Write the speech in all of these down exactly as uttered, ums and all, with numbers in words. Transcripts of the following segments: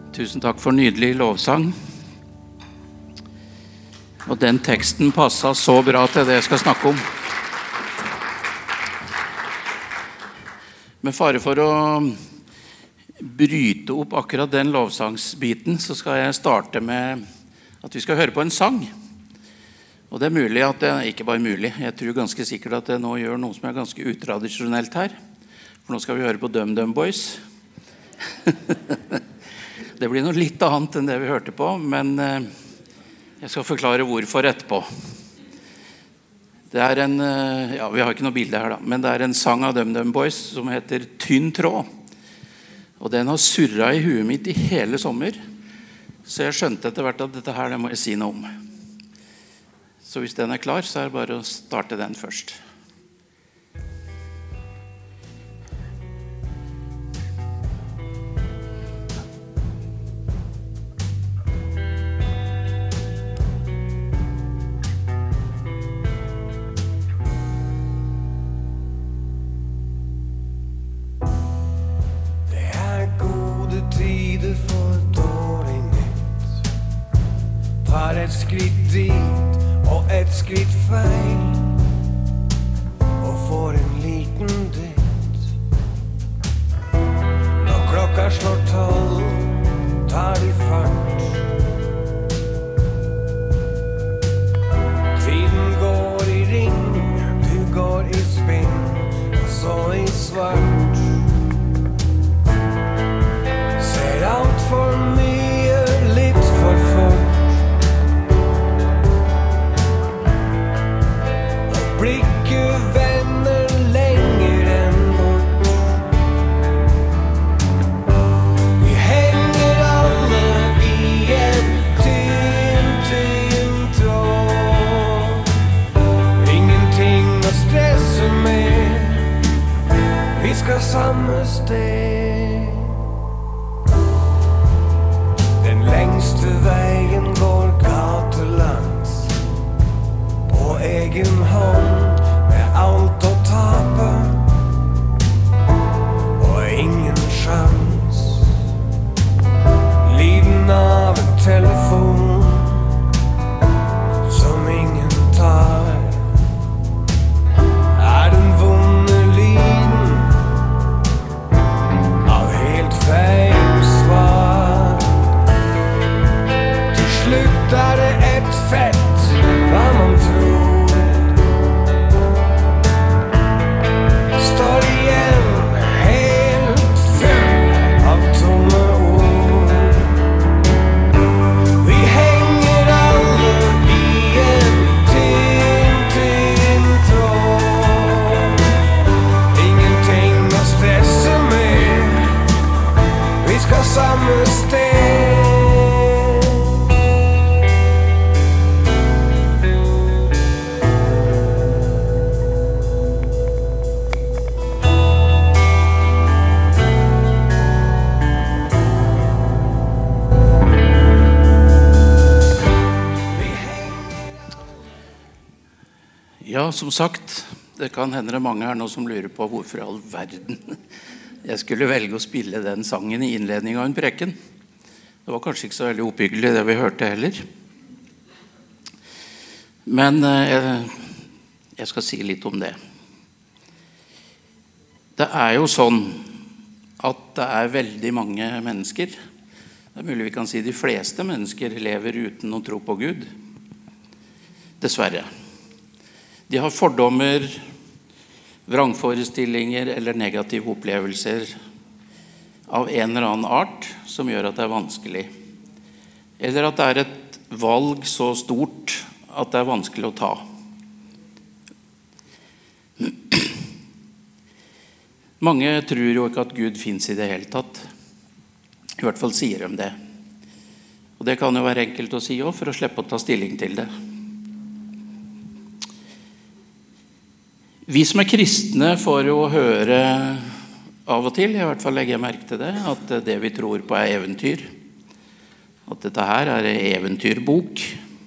Tusen takk for nydelig lovsang. Og den teksten passet så bra til det jeg skal snakke om. Med fare for å bryte opp akkurat den lovsangsbiten, så skal jeg starte med at vi skal høre på en sang. Og det er mulig at det, ikke bare mulig, jeg tror ganske sikkert at det nå gjør noe som er ganske utradisjonelt her. For nå skal vi høre på Dum Dum Boys. Det blir noe litt annet enn det vi hørte på, men jeg skal forklare hvorfor etterpå. Det er en, ja, vi har ikke noe bilde her da, men det er en sang av Dum Dum Boys som heter Tynn tråd. Og den har surret i huet mitt i hele sommer, så jeg skjønte etter hvert at dette her, det må jeg si noe om. Så hvis den er klar, så er det bare å starte den først. Et skritt dit og et skritt feil og får en liten dytt. Når klokka slår tolv, tar de fart. Tiden går i ring, du går i spinn, og så i svart. Ser alt for mye, litt for fort. Blikket vender lenger enn bort. Vi henger alle i en tynn, tynn tråd. Ingenting å stresse med, vi skal samme sted. Den lengste veien går gatelangs, på egen hånd, med alt å tape, og ingen sjans. Lyden av en telefon som ingen tar, er den vonde lyden av helt feil svar. Til slutt er det et fett, hva man tror. Står igjen helt full av tomme ord. Vi henger alle i en tynn, tynn tråd. Ingenting å stresse med, vi skal samme sted. Ja, som sagt, det kan hende det mange her nå som lurer på hvorfor i all verden jeg skulle velge å spille den sangen i innledningen av en preken. Det var kanskje ikke så veldig oppbyggelig det vi hørte heller. Men eh, jeg skal si litt om det. Det er jo sånn at det er veldig mange mennesker, det er mulig vi kan si de fleste mennesker lever uten å tro på Gud. Dessverre. De har fordommer, vrangforestillinger eller negative opplevelser av en eller annen art som gjør at det er vanskelig. Eller at det er et valg så stort at det er vanskelig å ta. Mange tror jo ikke at Gud finnes i det hele tatt. I hvert fall sier de det. Og det kan jo være enkelt å si også, for å slippe å ta stilling til det. Vi som er kristne får jo høre av og til, i hvert fall legger jeg merke til det, at det vi tror på er eventyr. At dette her er en eventyrbok.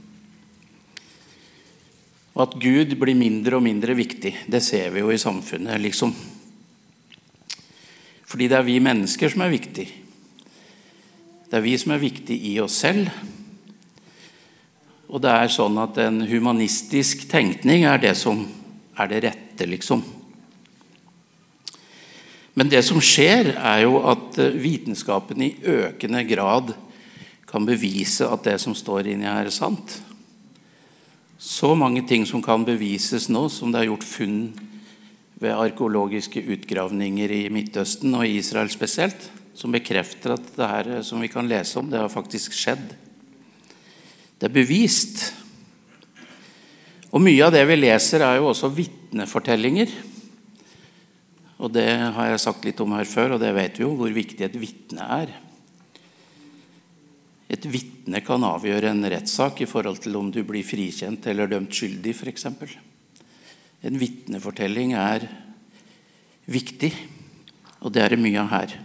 Og at Gud blir mindre og mindre viktig. Det ser vi jo i samfunnet, liksom. Fordi det er vi mennesker som er viktig. Det er vi som er viktige i oss selv. Og det er sånn at en humanistisk tenkning er det som er det rette, liksom. Men det som skjer er jo at vitenskapen i økende grad kan bevise at det som står inni her er sant. Så mange ting som kan bevises nå, som det er gjort funn ved arkeologiske utgravninger i Midtøsten og i Israel spesielt, som bekrefter at det her som vi kan lese om, det har faktisk skjedd. Det er bevist. Og mye av det vi leser er jo også vitnefortellinger. Og det har jeg sagt litt om her før, og det vet vi jo, hvor viktig et vitne er. Et vitne kan avgjøre en rettssak i forhold til om du blir frikjent eller dømt skyldig, for eksempel. En vitnefortelling er viktig, og det er det mye av her.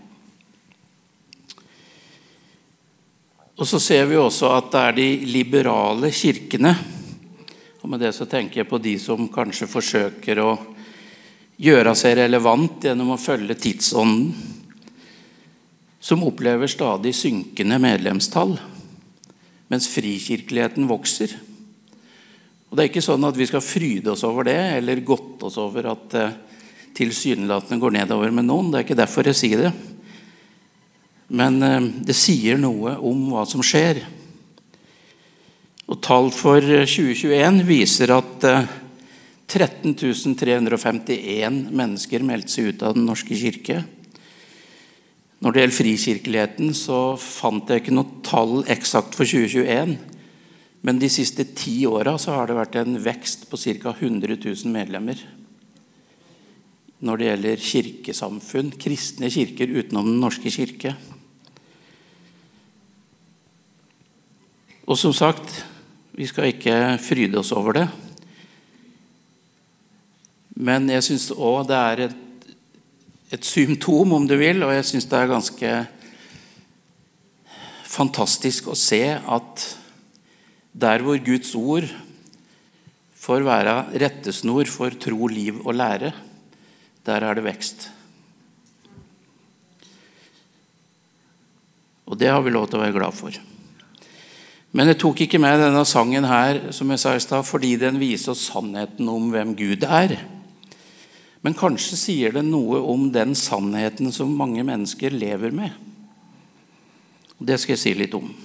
Og så ser vi også at det er de liberale kirkene, og med det så tenker jeg på de som kanskje forsøker å gjøre seg relevant gjennom å følge tidsånden, som opplever stadig synkende medlemstall, mens frikirkeligheten vokser. Og det er ikke sånn at vi skal fryde oss over det, eller godte oss over at tilsynelatende går nedover med noen. Det er ikke derfor jeg sier det. Men det sier noe om hva som skjer. Og tall for tjue tjueen viser at tretten tusen tre hundre femtien mennesker meldte seg ut av den norske kirke. Når det gjelder frikirkeligheten, så fant jeg ikke noe tall eksakt for tjue tjueen, men de siste ti årene så har det vært en vekst på ca. hundre tusen medlemmer. Når det gjelder kirkesamfunn, kristne kirker utenom den norske kirke. Og som sagt, vi skal ikke fryde oss over det. Men jeg synes også det er et, et symptom, om du vil, og jeg synes det er ganske fantastisk å se at der hvor Guds ord får være rettesnor for tro, liv og lære, der er det vekst. Og det har vi lov til å være glad for. Men jeg tok ikke med denne sangen her, som jeg sa i sted, fordi den viser oss sannheten om hvem Gud er. Men kanskje sier det noe om den sannheten som mange mennesker lever med. Det skal jeg si litt om.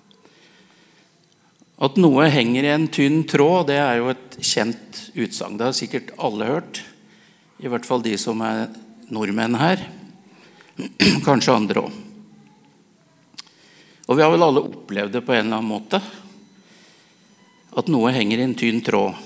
At noe henger i en tynn tråd, det er jo et kjent utsagn. Det har sikkert alle hørt, i hvert fall de som er nordmenn her. Kanskje andre også. Og vi har vel alle opplevd det på en eller annen måte, at noe henger i en tynn tråd.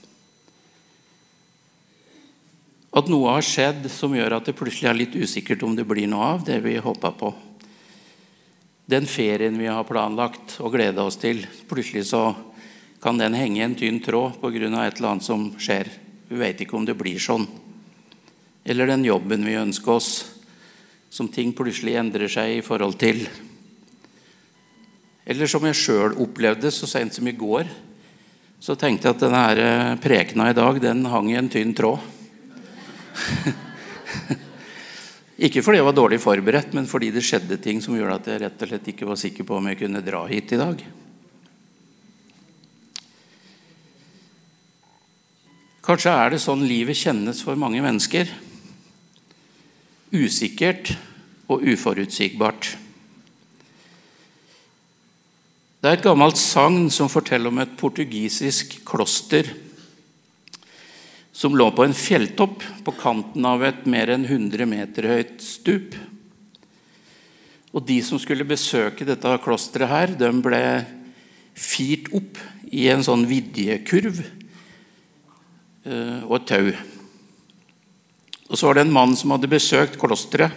At noe har skjedd som gjør at det plutselig er litt usikkert om det blir noe av det vi håper på. Den ferien vi har planlagt og gledet oss til, plutselig så kan den henge i en tynn tråd på grunn av et eller annet som skjer. Vi vet ikke om det blir sånn. Eller den jobben vi ønsker oss, som ting plutselig endrer seg i forhold til. Eller som jeg selv opplevde så sent som i går, så tenkte jeg at denne prekena i dag, den hang i en tynn tråd. Ikke fordi jeg var dårlig forberedt, men fordi det skjedde ting som gjorde at jeg rett og slett ikke var sikker på om jeg kunne dra hit i dag. Kanskje er det sånn livet kjennes for mange mennesker. Usikkert og uforutsigbart. Det er et gammelt sagn som forteller om et portugisisk kloster som lå på en fjelltopp på kanten av et mer enn hundre meter høyt stup. Og de som skulle besøke dette klosteret her, de ble firt opp i en sånn vidjekurv og et tau. Og så var det en mann som hadde besøkt klosteret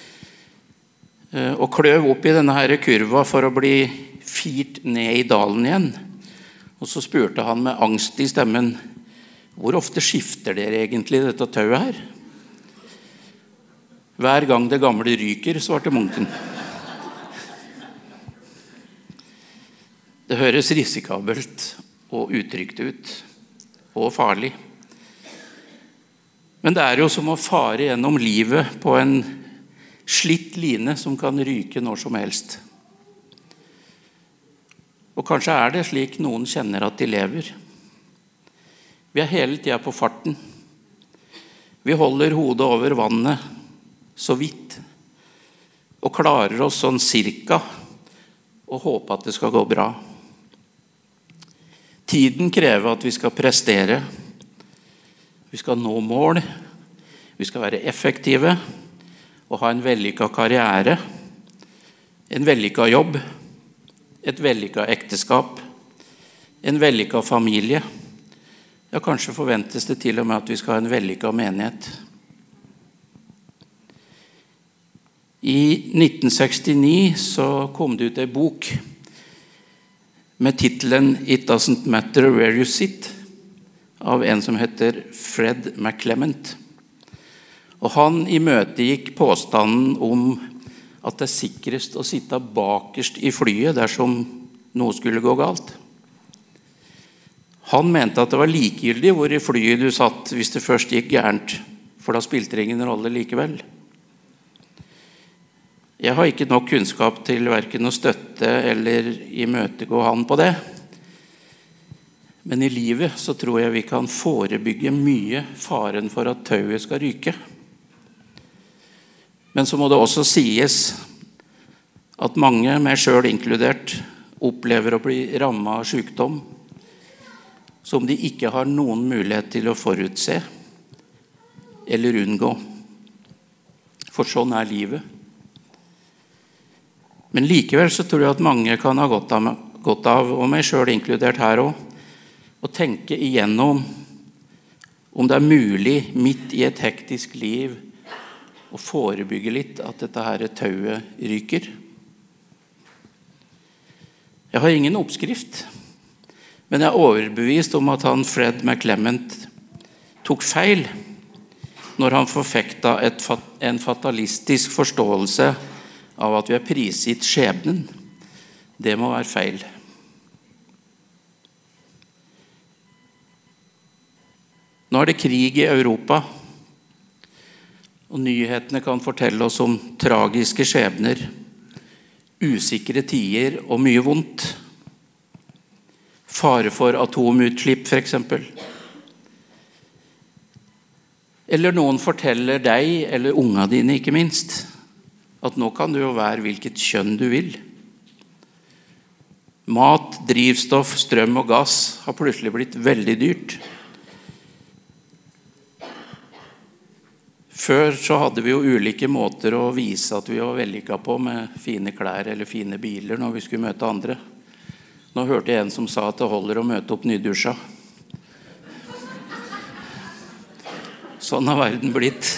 og kløv opp i denne her kurva for å bli firt ned i dalen igjen. Og så spurte han med angst i stemmen, hvor ofte skifter dere egentlig dette tauet her? Hver gang det gamle ryker, svarte munken. Det høres risikabelt og utrygt ut, og farlig. Men det er jo som å fare gjennom livet på en slitt line som kan ryke når som helst. Og kanskje er det slik noen kjenner at de lever. Vi er hele tiden på farten. Vi holder hodet over vannet så vidt, og klarer oss sånn cirka, og håper at det skal gå bra. Tiden krever at vi skal prestere, vi skal nå mål, vi skal være effektive, og ha en vellykket karriere, en vellykket jobb, et vellykket ekteskap, en vellykket familie. Ja, kanskje forventes det til og med at vi skal ha en vellykket menighet. I nitten sekstini så kom det ut en bok med titelen «It doesn't matter where you sit» av en som heter Fred McClement. Og han imøtegikk påstanden om at det er sikrest å sitte bakerst i flyet dersom noe skulle gå galt. Han mente at det var likegyldig hvor i flyet du satt hvis det først gikk gærent, for da spilte det ingen rolle likevel. Jeg har ikke nok kunnskap til hverken å støtte eller imøtegå han på det. Men i livet så tror jeg vi kan forebygge mye faren for at tauet skal ryke. Men så må det også sies at mange, meg selv inkludert, opplever å bli rammet av sykdom som de ikke har noen mulighet til å forutse eller unngå. For sånn er livet. Men likevel så tror jeg at mange kan ha godt av, godt av og meg selv inkludert her også, å tenke igjennom om det er mulig midt i et hektisk liv å forebygge litt at dette her tauet ryker. Jeg har ingen oppskrift, men jeg er overbevist om at han Fred McClement tok feil når han forfekta et, en fatalistisk forståelse av at vi er prisgitt skjebnen. Det må være feil. Nå er det krig i Europa, og nyhetene kan fortelle oss om tragiske skjebner, usikre tider og mye vondt. Fare for atomutslipp, for eksempel. Eller noen forteller deg, eller unga dine ikke minst, at nå kan du jo være hvilket kjønn du vil. Mat, drivstoff, strøm og gass har plutselig blitt veldig dyrt. Før så hadde vi jo ulike måter å vise at vi var vellykket på med fine klær eller fine biler når vi skulle møte andre. Nå hørte jeg en som sa at det holder å møte opp nydusja. Sånn har verden blitt.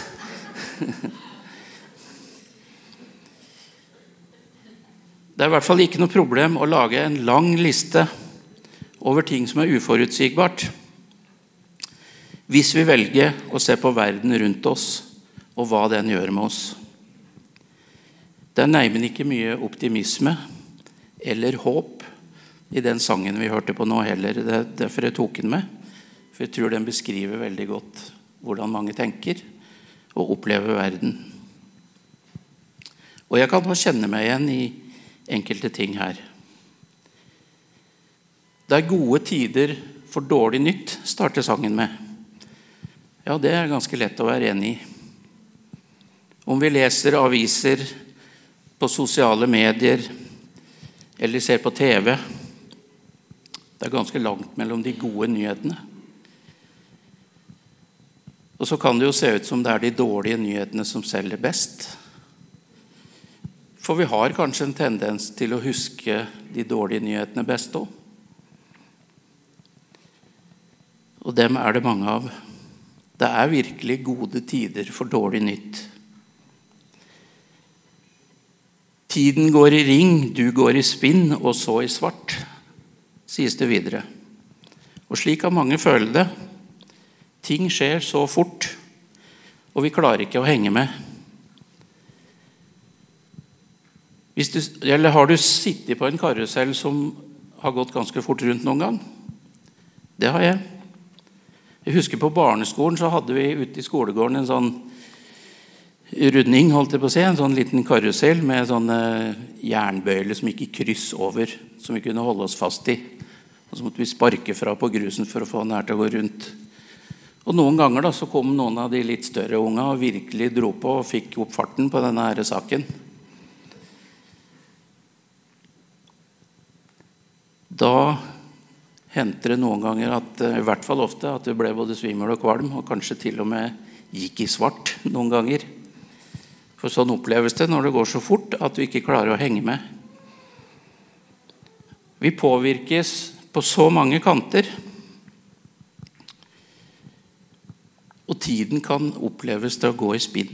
Det er i hvert fall ikke noe problem å lage en lang liste over ting som er uforutsigbart, hvis vi velger å se på verden rundt oss og hva den gjør med oss. Det er neimen ikke mye optimisme eller håp i den sangen vi hørte på nå heller. Det er derfor jeg tok den med, for jeg tror den beskriver veldig godt hvordan mange tenker og opplever verden. Og jeg kan også kjenne meg igjen i enkelte ting her. Det er gode tider for dårlig nytt, starter sangen med. Ja, det er ganske lett å være enig i. Om vi leser aviser på sosiale medier eller ser på T V, det er ganske langt mellom de gode nyhetene. Og så kan det jo se ut som det er de dårlige nyhetene som selger best. For vi har kanskje en tendens til å huske de dårlige nyhetene best også. Og dem er det mange av. Det er virkelig gode tider for dårlig nytt. Tiden går i ring, du går i spinn, og så i svart, sies det videre. Og slik kan mange føle det. Ting skjer så fort, og vi klarer ikke å henge med. Hvis du, eller har du sittet på en karusell som har gått ganske fort rundt noen gang? Det har jeg. Jeg husker på barneskolen så hadde vi ute i skolegården en sånn runding, holdt jeg på å si, en sånn liten karusell med sånne jernbøyler som gikk i kryss over, som vi kunne holde oss fast i. Og så måtte vi sparke fra på grusen for å få den her til å gå rundt. Og noen ganger da, så kom noen av de litt større unga og virkelig dro på og fikk opp farten på denne her saken. Da hendte det noen ganger, at, i hvert fall ofte, at det ble både svimmel og kvalm, og kanskje til og med gikk i svart noen ganger. For sånn oppleves det når det går så fort at vi ikke klarer å henge med. Vi påvirkes på så mange kanter, og tiden kan oppleves til å gå i spinn.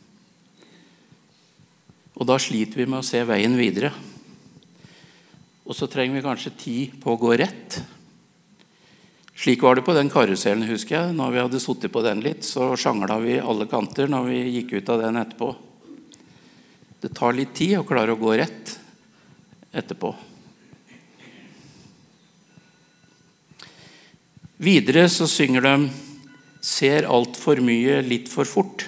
Og da sliter vi med å se veien videre. Og så trenger vi kanskje tid på å gå rett. Slik var det på den karusellen, husker jeg. Når vi hadde suttet på den litt, så sjangla vi alle kanter når vi gikk ut av den etterpå. Det tar litt tid å klare å gå rett etterpå. Videre så synger de «Ser alt for mye, litt for fort».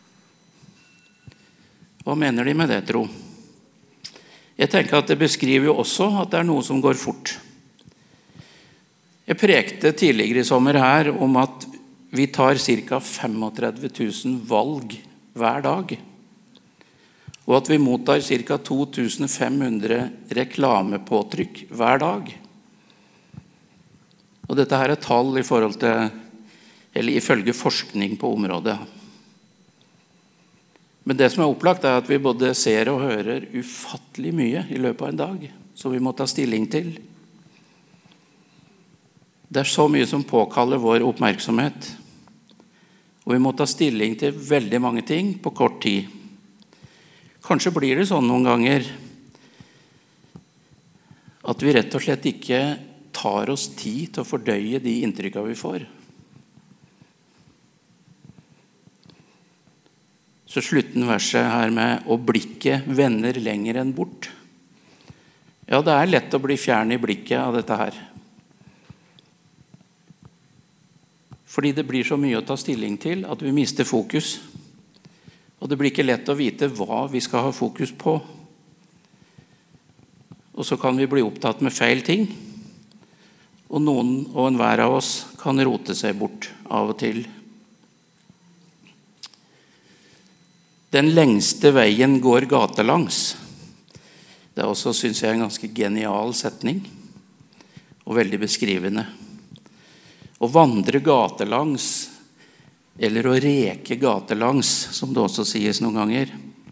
Hva mener de med det, tro? Jeg tenker at det beskriver jo også at det er noe som går fort. Jeg prekte tidligere i sommer her om at vi tar ca. trettifem tusen valg hver dag, og at vi mottar ca. to tusen fem hundre reklamepåtrykk hver dag. Og dette her er tall i forhold til, eller ifølge forskning på området. Men det som er opplagt er at vi både ser og hører ufattelig mye i løpet av en dag, som vi må ta stilling til. Det er så mye som påkaller vår oppmerksomhet, og vi må ta stilling til veldig mange ting på kort tid. Kanskje blir det sånn noen ganger at vi rett og slett ikke tar oss tid til å fordøye de inntrykkene vi får. Så slutten verset her med «Og blikket vender lenger enn bort». Ja, det er lett å bli fjern i blikket av dette her. Fordi det blir så mye å ta stilling til at vi mister fokus. Og det blir ikke lett å vite hva vi skal ha fokus på. Og så kan vi bli opptatt med feil ting. Og noen og enhver av oss kan rote seg bort av og til. Den lengste veien går gatelangs. Det er også, synes jeg, en ganske genial setning. Og veldig beskrivende. Å vandre gatelangs, eller å reke gatelangs, som det også sies noen ganger.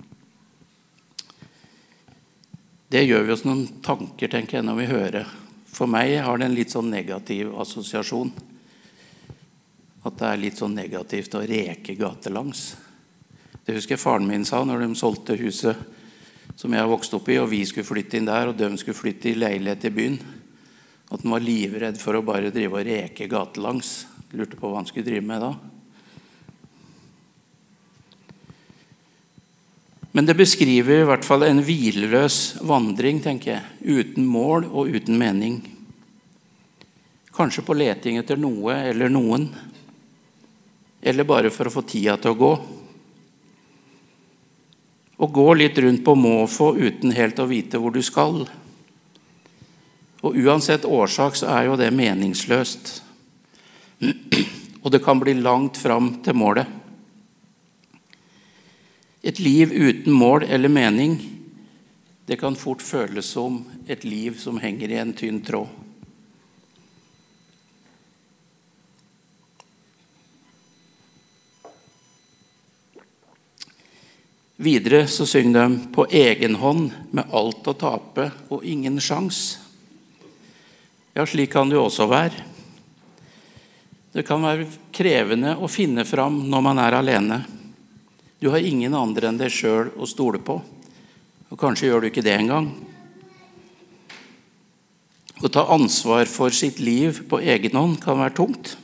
Det gjør vi oss noen tanker, tenker jeg, når vi hører. For meg har det en litt sånn negativ assosiasjon. At det er litt sånn negativt å reke gatelangs. Det husker jeg faren min sa når de solgte huset som jeg vokste opp i, og vi skulle flytte inn der, og de skulle flytte i leilighet i byen. At han var livredd for å bare drive og reke gatelangs. Lurte på hva han skulle drive med da. Men det beskriver i hvert fall en hvileløs vandring, tenker jeg, uten mål og uten mening. Kanskje på leting etter noe eller noen, eller bare for å få tida til å gå. Å gå litt rundt på måfå uten helt å vite hvor du skal. Og uansett årsak så er jo det meningsløst. Og det kan bli langt fram til målet. Et liv uten mål eller mening, det kan fort føles som et liv som henger i en tynn tråd. Videre så synger de på egen hånd med alt å tape og ingen sjans. Ja, slik kan det jo også være. Det kan være krevende å finne fram når man er alene. Du har ingen andre enn deg selv å stole på, og kanskje gjør du ikke det engang. Å ta ansvar for sitt liv på egen hånd kan være tungt.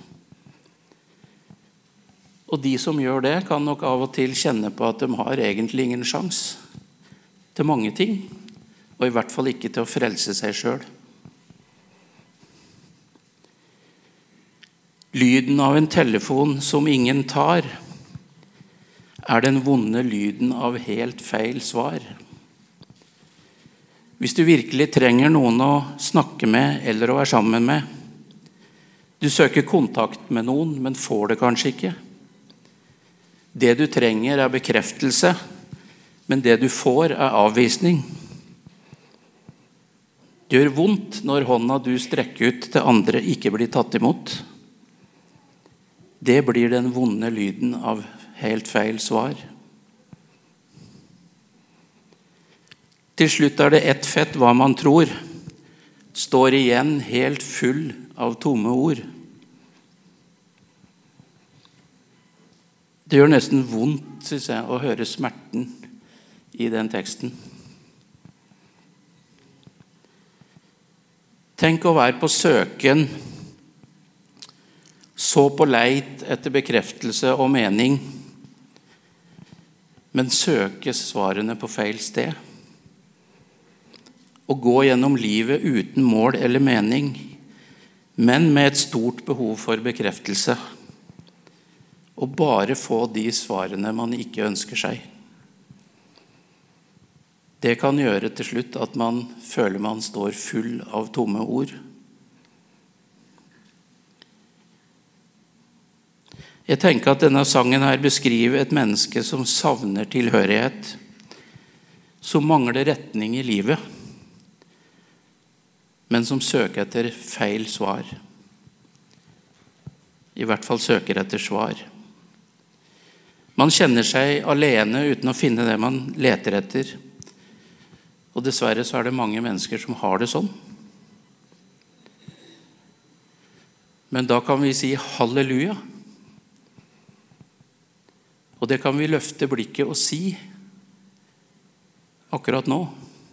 Og de som gjør det kan nok av og til kjenne på at de har egentlig ingen sjans til mange ting, og i hvert fall ikke til å frelse seg selv. Lyden av en telefon som ingen tar, er den vonde lyden av helt feil svar. Hvis du virkelig trenger noen å snakke med eller å være sammen med, du søker kontakt med noen, men får det kanskje ikke. Det du trenger er bekreftelse, men det du får er avvisning. Det gjør vondt når hånda du strekker ut til andre ikke blir tatt imot. Det blir den vonde lyden av helt feil svar. Til slutt er det ett fett hva man tror, står igjen helt full av tomme ord. Det gjør nesten vondt, synes jeg, å høre smerten i den teksten. Tenk å være på søken, så på leit etter bekreftelse og mening, men søke svarene på feil sted. Å gå gjennom livet uten mål eller mening, men med et stort behov for bekreftelse. Og bare få de svarene man ikke ønsker seg. Det kan gjøre til slutt at man føler man står full av tomme ord. Jeg tenker at denne sangen her beskriver et menneske som savner tilhørighet, som mangler retning i livet, men som søker etter feil svar. I hvert fall søker etter svar. Man kjenner seg alene uten å finne det man leter etter. Og dessverre så er det mange mennesker som har det sånn. Men da kan vi si halleluja. Og det kan vi løfte blikket og si akkurat nå.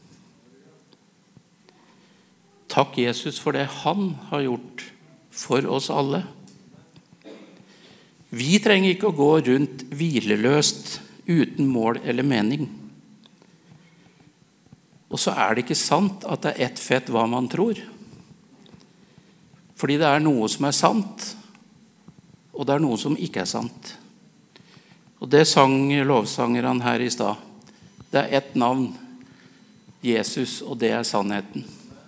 Takk Jesus for det han har gjort for oss alle. Vi trenger ikke å gå rundt hvileløst uten mål eller mening. Og så er det ikke sant at det er ett fett hva man tror. Fordi det er noe som er sant, og det er noe som ikke er sant. Og det sang lovsangeren her i stad. Det er ett navn, Jesus, og det er sannheten.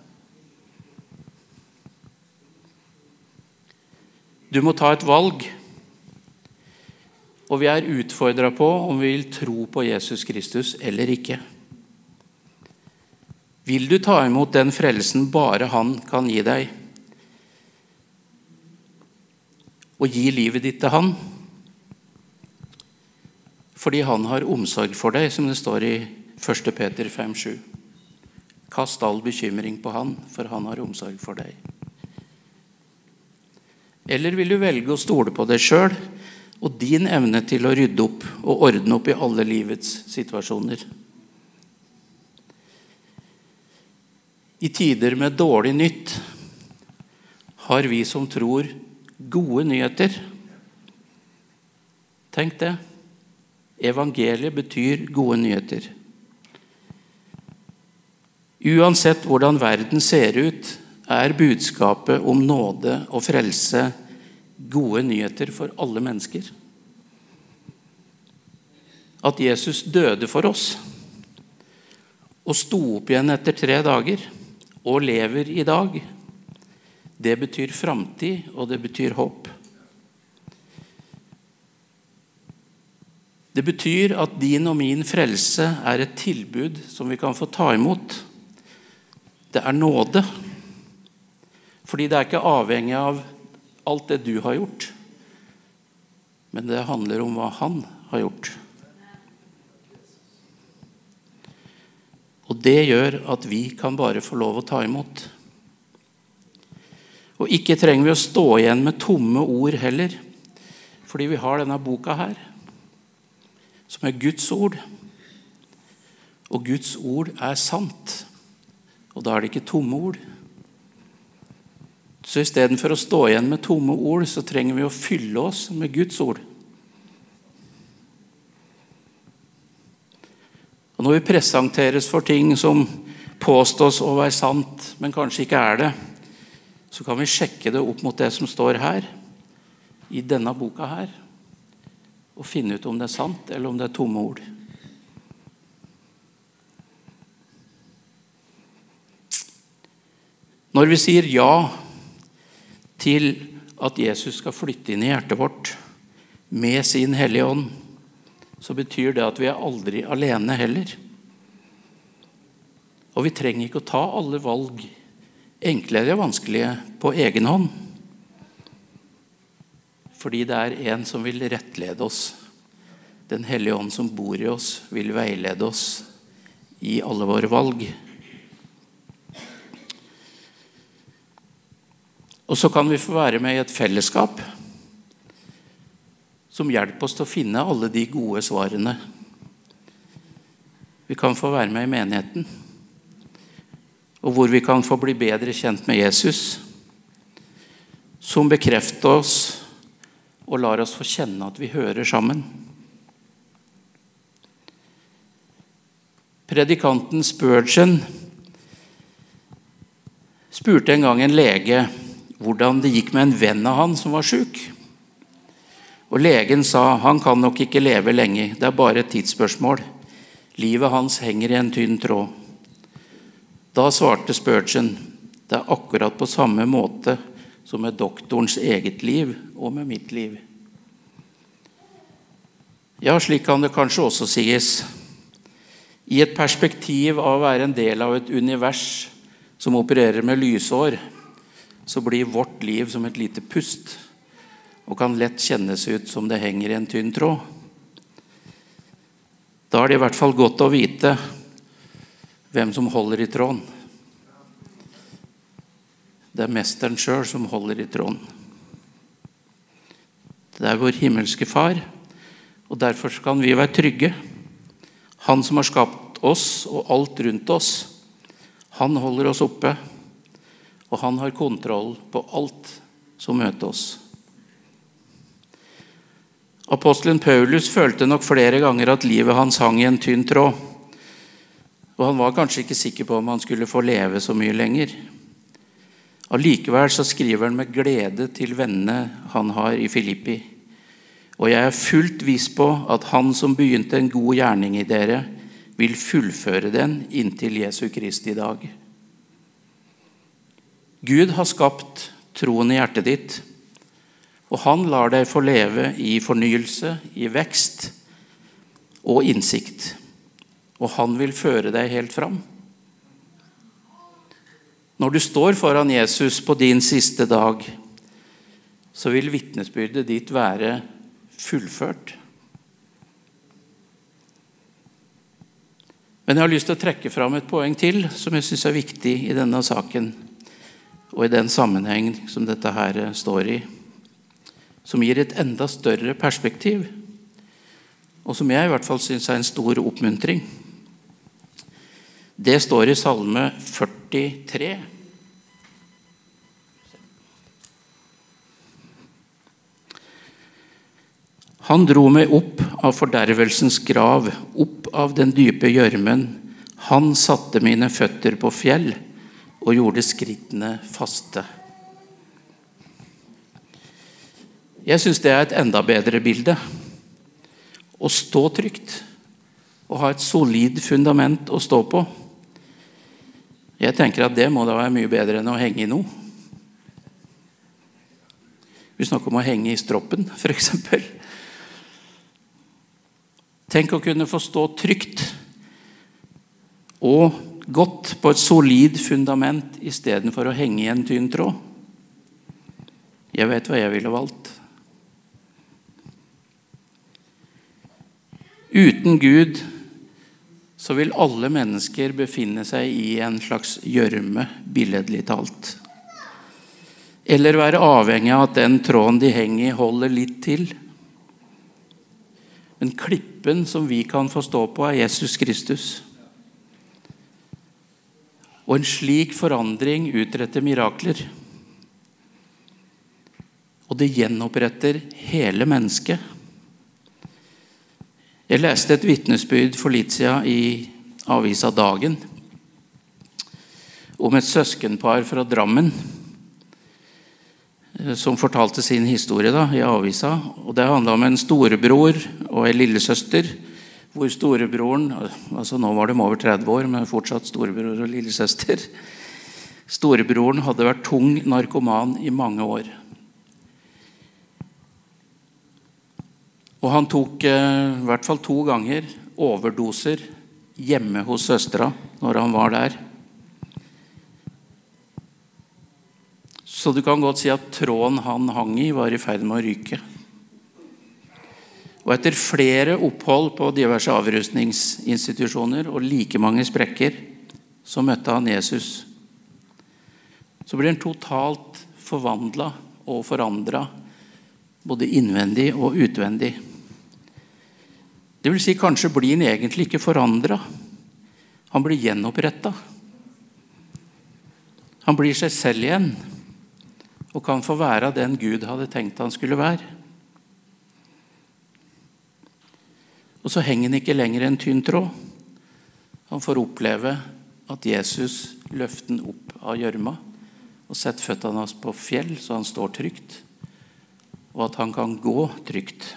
Du må ta et valg, og vi er utfordret på om vi vil tro på Jesus Kristus eller ikke. Vil du ta imot den frelsen bare han kan gi deg? Og gi livet ditt til han? Fordi han har omsorg for deg, som det står i første Peter fem sju. Kast all bekymring på han, for han har omsorg for deg. Eller vil du velge å stole på deg selv og din evne til å rydde opp og ordne opp i alle livets situasjoner? I tider med dårlig nytt har vi som tror gode nyheter. Tenk det. Evangeliet betyr gode nyheter. Uansett hvordan verden ser ut, er budskapet om nåde og frelse gode nyheter for alle mennesker. At Jesus døde for oss og sto opp igjen etter tre dager og lever i dag, det betyr framtid, og det betyr håp. Det betyr at din og min frelse er et tilbud som vi kan få ta imot. Det er nåde. Fordi det er ikke avhengig av alt det du har gjort, men det handler om hva han har gjort. Og det gjør at vi kan bare få lov å ta imot. Og ikke trenger vi å stå igjen med tomme ord heller, fordi vi har denne boka her, som er Guds ord. Og Guds ord er sant, og da er det ikke tomme ord. Så i stedet for å stå igjen med tomme ord, så trenger vi å fylle oss med Guds ord. Og når vi presenteres for ting som påstås å være sant, men kanskje ikke er det, så kan vi sjekke det opp mot det som står her, i denne boka her. og finne ut om det er sant, eller om det er tomme ord. Når vi sier ja til at Jesus skal flytte inn i hjertet vårt med sin hellige ånd, så betyr det at vi er aldri alene heller. Og vi trenger ikke å ta alle valg, enkle eller vanskelige, på egen hånd. Fordi det er en som vil rettlede oss. Den hellige ånd som bor i oss vil veilede oss i alle våre valg. Og så kan vi få være med i et fellesskap som hjelper oss til å finne alle de gode svarene. Vi kan få være med i menigheten, og hvor vi kan få bli bedre kjent med Jesus, som bekrefter oss og lar oss få kjenne at vi hører sammen. Predikanten Spurgeon spurte en gang en lege hvordan det gikk med en venn av han som var syk. Og legen sa, han kan nok ikke leve lenge, det er bare et tidsspørsmål. Livet hans henger i en tynn tråd. Da svarte Spurgeon, det er akkurat på samme måte som med doktorens eget liv og med mitt liv. Ja, slik kan det kanskje også sies. I et perspektiv av å være en del av et univers som opererer med lysår, så blir vårt liv som et lite pust, og kan lett kjennes ut som det henger i en tynn tråd. Da er det i hvert fall godt å vite hvem som holder i tråden. Det er mesteren selv som holder i tråden. Det er vår himmelske far, og derfor kan vi være trygge. Han som har skapt oss og alt rundt oss, han holder oss oppe, og han har kontroll på alt som møter oss. Apostelen Paulus følte nok flere ganger at livet hans hang i en tynn tråd, og han var kanskje ikke sikker på om han skulle få leve så mye lenger. Allikevel så skriver han med glede til vennene han har i Filippi. Og jeg er fullt viss på at han som begynte en god gjerning i dere, vil fullføre den inntil Jesu Kristi dag. Gud har skapt troen i hjertet ditt, og han lar deg få leve i fornyelse, i vekst og innsikt. Og han vil føre deg helt fram. Når du står foran Jesus på din siste dag, så vil vitnesbyrdet ditt være fullført. Men jeg har lyst til å trekke fram et poeng til, som jeg synes er viktig i denne saken, og i den sammenheng som dette her står i, som gir et enda større perspektiv, og som jeg i hvert fall synes er en stor oppmuntring. Det står i Salme førtitre. Han dro meg opp av fordervelsens grav, opp av den dype gjørmen. Han satte mine føtter på fjell og gjorde skrittene faste. Jeg synes det er et enda bedre bilde. Å stå trygt og ha et solid fundament å stå på. Jeg tenker at det må da være mye bedre enn å henge i noe. Vi snakker om å henge i stroppen, for eksempel. Tenk å kunne få stå trygt og godt på et solid fundament i stedet for å henge i en tynn tråd. Jeg vet hva jeg ville valgt. Uten Gud så vil alle mennesker befinne seg i en slags gjørme, billedlig talt. Eller være avhengig av at den tråden de henger i holder litt til. Men klippen som vi kan få stå på er Jesus Kristus. Og en slik forandring utretter mirakler. Og det gjenoppretter hele mennesket. Jeg leste et vitnesbyrd for litt siden i avisa Dagen om et søskenpar fra Drammen. som fortalte sin historie da, i avisa. Og det handlet om en storebror og en lillesøster, hvor storebroren, altså nå var de over tretti år, men fortsatt storebror og lillesøster, storebroren hadde vært tung narkoman i mange år. Og han tok eh, i hvert fall to ganger overdoser hjemme hos søstera når han var der. Så du kan godt si at tråden han hang i var i ferd med å ryke. Og etter flere opphold på diverse avrustningsinstitusjoner og like mange sprekker, så møtte han Jesus. Så ble han totalt forvandlet og forandret, både innvendig og utvendig. Det vil si, kanskje blir han egentlig ikke forandret. Han blir gjenopprettet. Han blir seg selv igjen, og kan få være den Gud hadde tenkt han skulle være. Og så henger han ikke lenger en tynn tråd. Han får oppleve at Jesus løfter han opp av gjørma og setter føttene hans på fjell, så han står trygt, og at han kan gå trygt.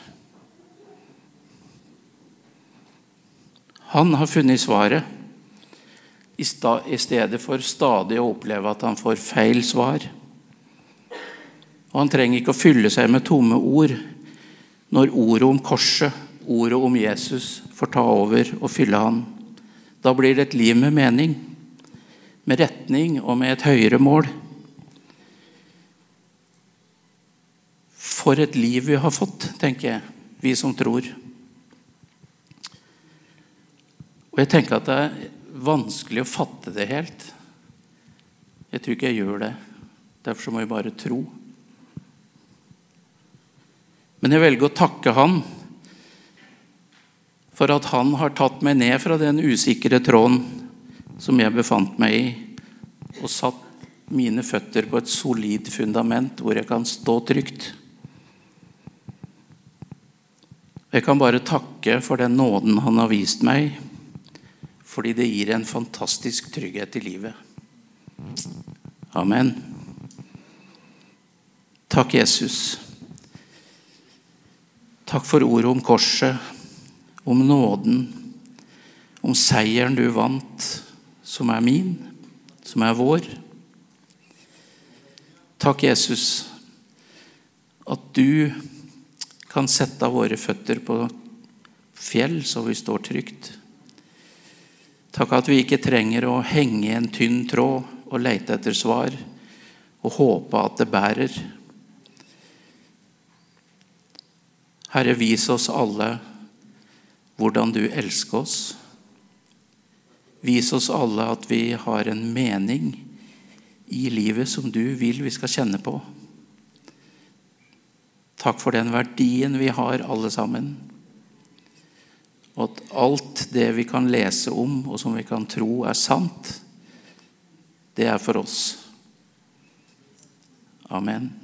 Han har funnet svaret, i stedet for stadig å oppleve at han får feil svar. Og han trenger ikke å fylle seg med tomme ord når ordet om korset, ordet om Jesus, får ta over og fylle han. Da blir det et liv med mening, med retning og med et høyere mål. For et liv vi har fått, tenker jeg, vi som tror. Og jeg tenker at det er vanskelig å fatte det helt. Jeg tror ikke jeg gjør det. Derfor så må jeg bare tro. Men jeg velger å takke han for at han har tatt meg ned fra den usikre tråden som jeg befant meg i, og satt mine føtter på et solid fundament hvor jeg kan stå trygt. Jeg kan bare takke for den nåden han har vist meg, fordi det gir en fantastisk trygghet i livet. Amen. Takk, Jesus. Takk for ordet om korset, om nåden, om seieren du vant, som er min, som er vår. Takk, Jesus, at du kan sette våre føtter på fjell så vi står trygt. Takk at vi ikke trenger å henge i en tynn tråd og lete etter svar og håpe at det bærer. Herre, vis oss alle hvordan du elsker oss. Vis oss alle at vi har en mening i livet som du vil vi skal kjenne på. Takk for den verdien vi har alle sammen. Og at alt det vi kan lese om og som vi kan tro er sant, det er for oss. Amen.